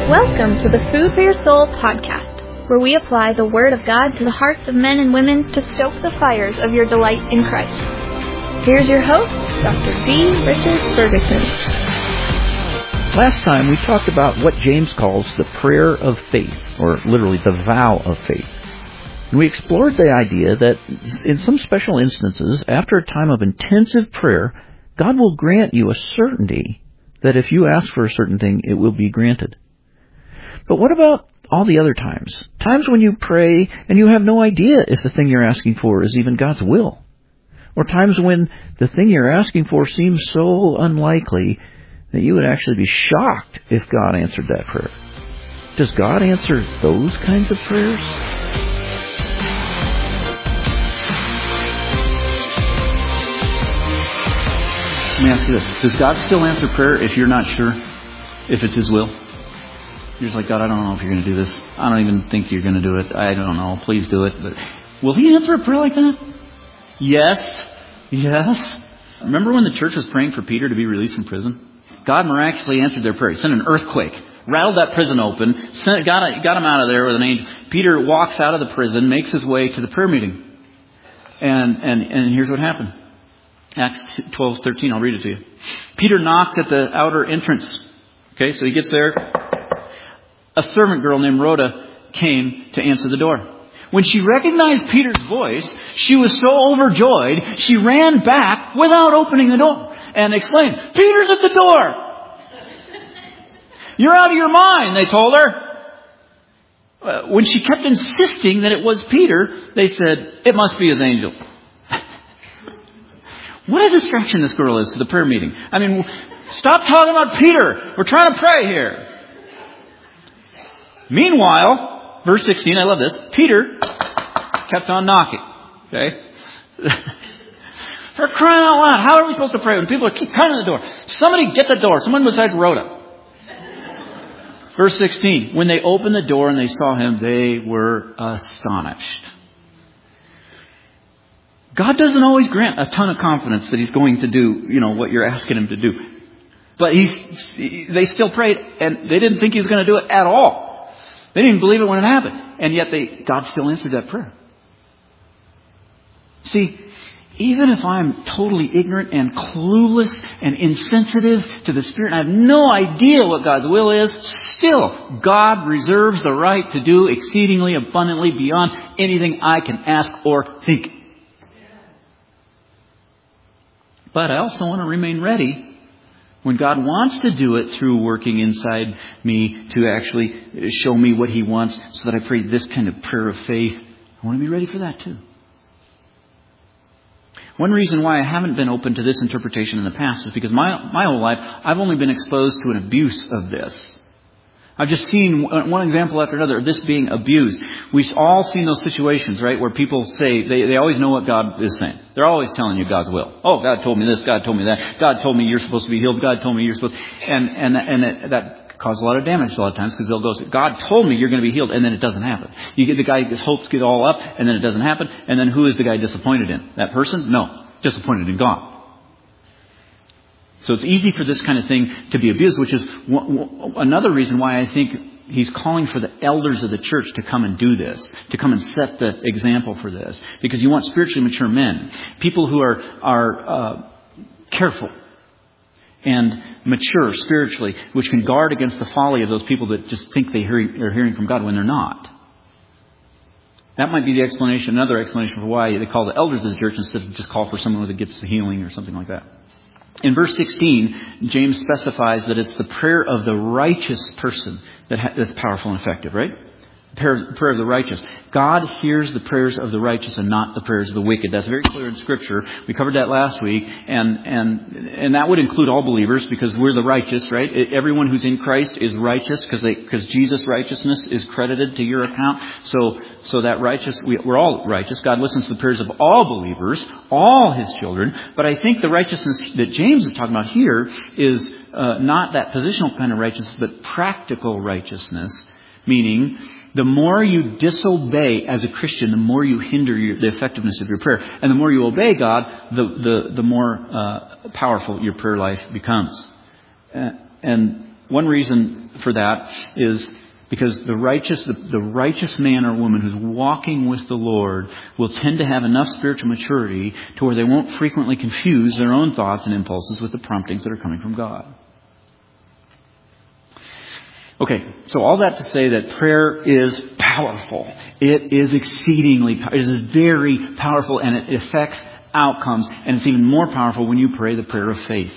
Welcome to the Food for Your Soul podcast, where we apply the Word of God to the hearts of men and women to stoke the fires of your delight in Christ. Here's your host, Dr. D. Richard Ferguson. Last time we talked about what James calls the prayer of faith, or literally the vow of faith. And we explored the idea that in some special instances, after a time of intensive prayer, God will grant you a certainty that if you ask for a certain thing, it will be granted. But what about all the other times? Times when you pray and you have no idea if the thing you're asking for is even God's will. Or times when the thing you're asking for seems so unlikely that you would actually be shocked if God answered that prayer. Does God answer those kinds of prayers? Let me ask you this. Does God still answer prayer if you're not sure if it's His will? You're just like, God, I don't know if you're going to do this. I don't even think you're going to do it. I don't know. Please do it. But will He answer a prayer like that? Yes. Yes. Remember when the church was praying for Peter to be released from prison? God miraculously answered their prayer. He sent an earthquake, rattled that prison open, got him out of there with an angel. Peter walks out of the prison, makes his way to the prayer meeting. And here's what happened. Acts 12:13, I'll read it to you. Peter knocked at the outer entrance. Okay, so he gets there. A servant girl named Rhoda came to answer the door. When she recognized Peter's voice, she was so overjoyed, she ran back without opening the door and exclaimed, "Peter's at the door!" "You're out of your mind," they told her. When she kept insisting that it was Peter, they said, "It must be his angel." What a distraction this girl is to the prayer meeting. I mean, stop talking about Peter. We're trying to pray here. Meanwhile, verse 16, I love this. Peter kept on knocking. Okay? For crying out loud, how are we supposed to pray when people keep coming to the door? Somebody get the door. Someone besides Rhoda. Verse 16, when they opened the door and they saw him, they were astonished. God doesn't always grant a ton of confidence that He's going to do, what you're asking Him to do. But they still prayed, and they didn't think He was going to do it at all. They didn't even believe it when it happened. And yet God still answered that prayer. See, even if I'm totally ignorant and clueless and insensitive to the Spirit, and I have no idea what God's will is, still, God reserves the right to do exceedingly abundantly beyond anything I can ask or think. But I also want to remain ready when God wants to do it through working inside me to actually show me what He wants so that I pray this kind of prayer of faith. I want to be ready for that too. One reason why I haven't been open to this interpretation in the past is because my whole life I've only been exposed to an abuse of this. I've just seen one example after another of this being abused. We've all seen those situations, right, where people say, they always know what God is saying. They're always telling you God's will. Oh, God told me this, God told me that. God told me you're supposed to be healed. God told me you're supposed to... And that causes a lot of damage a lot of times because they'll go, God told me you're going to be healed, and then it doesn't happen. You get the guy, his hopes get all up, and then it doesn't happen. And then who is the guy disappointed in? That person? No. Disappointed in God. So it's easy for this kind of thing to be abused, which is another reason why I think He's calling for the elders of the church to come and do this, to come and set the example for this. Because you want spiritually mature men, people who are careful and mature spiritually, which can guard against the folly of those people that just think they're hearing from God when they're not. That might be the explanation, another explanation for why they call the elders of the church instead of just call for someone that gets the healing or something like that. In verse 16, James specifies that it's the prayer of the righteous person that's powerful and effective, right? Prayer of the righteous. God hears the prayers of the righteous and not the prayers of the wicked. That's very clear in Scripture. We covered that last week. And that would include all believers because we're the righteous, right? Everyone who's in Christ is righteous because Jesus' righteousness is credited to your account. So that righteous, we're all righteous. God listens to the prayers of all believers, all His children. But I think the righteousness that James is talking about here is not that positional kind of righteousness, but practical righteousness, meaning the more you disobey as a Christian, the more you hinder the effectiveness of your prayer. And the more you obey God, the more powerful your prayer life becomes. And One reason for that is because the righteous man or woman who's walking with the Lord will tend to have enough spiritual maturity to where they won't frequently confuse their own thoughts and impulses with the promptings that are coming from God. Okay, so all that to say that prayer is powerful. It is exceedingly powerful. It is very powerful, and it affects outcomes. And it's even more powerful when you pray the prayer of faith.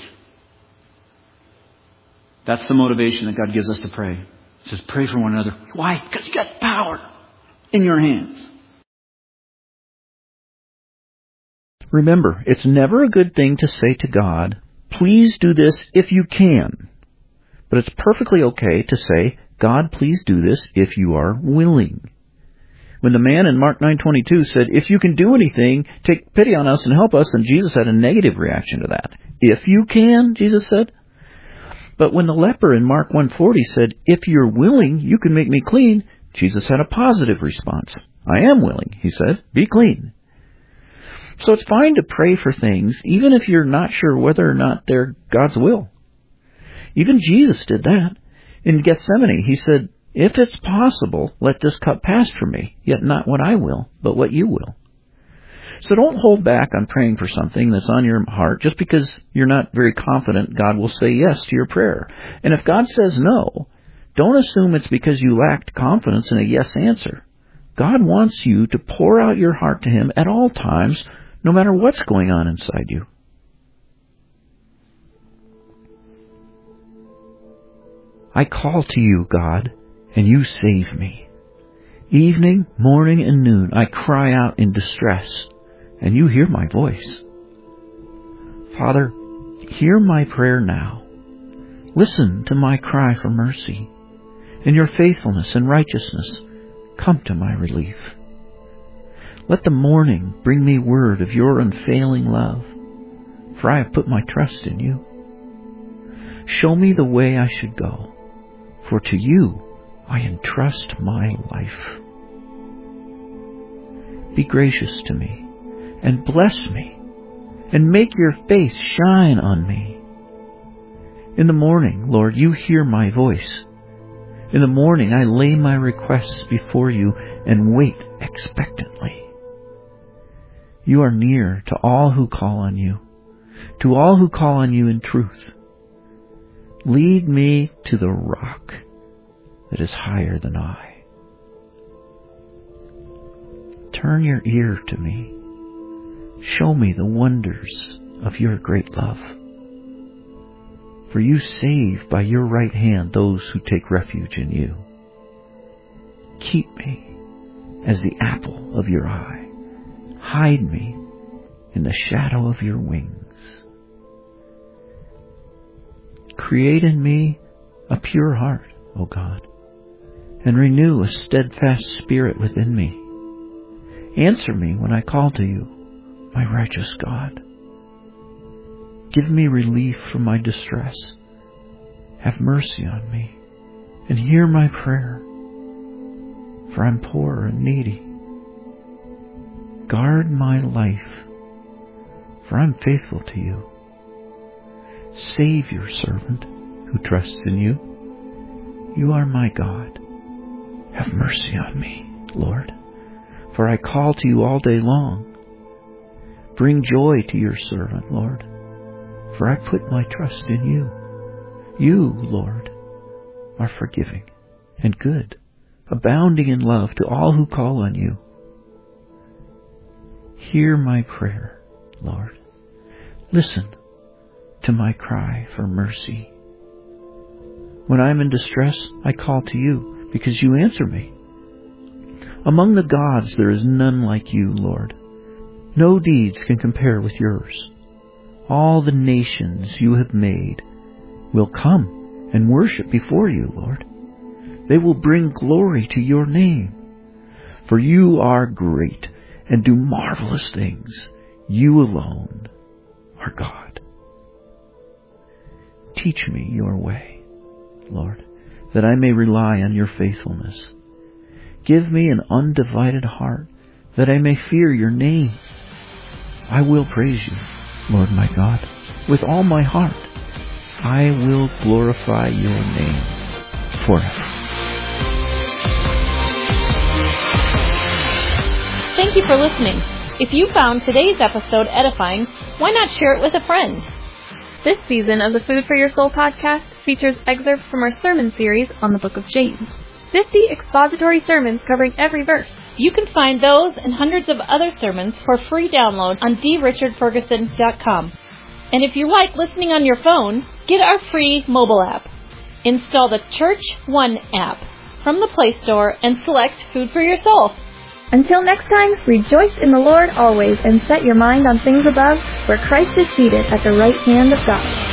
That's the motivation that God gives us to pray. He says, pray for one another. Why? Because you got power in your hands. Remember, it's never a good thing to say to God, please do this if you can. But it's perfectly okay to say, God, please do this if you are willing. When the man in Mark 9:22 said, if you can do anything, take pity on us and help us, and Jesus had a negative reaction to that. If you can, Jesus said. But when the leper in Mark 1:40 said, if you're willing, you can make me clean, Jesus had a positive response. I am willing, he said, be clean. So it's fine to pray for things, even if you're not sure whether or not they're God's will. Even Jesus did that. In Gethsemane, he said, if it's possible, let this cup pass from me, yet not what I will, but what you will. So don't hold back on praying for something that's on your heart just because you're not very confident God will say yes to your prayer. And if God says no, don't assume it's because you lacked confidence in a yes answer. God wants you to pour out your heart to Him at all times, no matter what's going on inside you. I call to you, God, and you save me. Evening, morning, and noon, I cry out in distress, and you hear my voice. Father, hear my prayer now. Listen to my cry for mercy. In your faithfulness and righteousness, come to my relief. Let the morning bring me word of your unfailing love, for I have put my trust in you. Show me the way I should go, for to you I entrust my life. Be gracious to me, and bless me, and make your face shine on me. In the morning, Lord, you hear my voice. In the morning I lay my requests before you and wait expectantly. You are near to all who call on you, to all who call on you in truth. Lead me to the rock that is higher than I. Turn your ear to me. Show me the wonders of your great love. For you save by your right hand those who take refuge in you. Keep me as the apple of your eye. Hide me in the shadow of your wings. Create in me a pure heart, O God, and renew a steadfast spirit within me. Answer me when I call to you, my righteous God. Give me relief from my distress. Have mercy on me, and hear my prayer, for I'm poor and needy. Guard my life, for I'm faithful to you. Save your servant who trusts in you. You are my God. Have mercy on me, Lord, for I call to you all day long. Bring joy to your servant, Lord, for I put my trust in you. You, Lord, are forgiving and good, abounding in love to all who call on you. Hear my prayer, Lord. Listen to my cry for mercy. When I am in distress, I call to you because you answer me. Among the gods there is none like you, Lord. No deeds can compare with yours. All the nations you have made will come and worship before you, Lord. They will bring glory to your name. For you are great and do marvelous things. You alone are God. Teach me your way, Lord, that I may rely on your faithfulness. Give me an undivided heart, that I may fear your name. I will praise you, Lord my God, with all my heart. I will glorify your name forever. Thank you for listening. If you found today's episode edifying, why not share it with a friend? This season of the Food for Your Soul podcast features excerpts from our sermon series on the book of James. 50 expository sermons covering every verse. You can find those and hundreds of other sermons for free download on drichardferguson.com. And if you like listening on your phone, get our free mobile app. Install the Church One app from the Play Store and select Food for Your Soul. Until next time, rejoice in the Lord always and set your mind on things above, where Christ is seated at the right hand of God.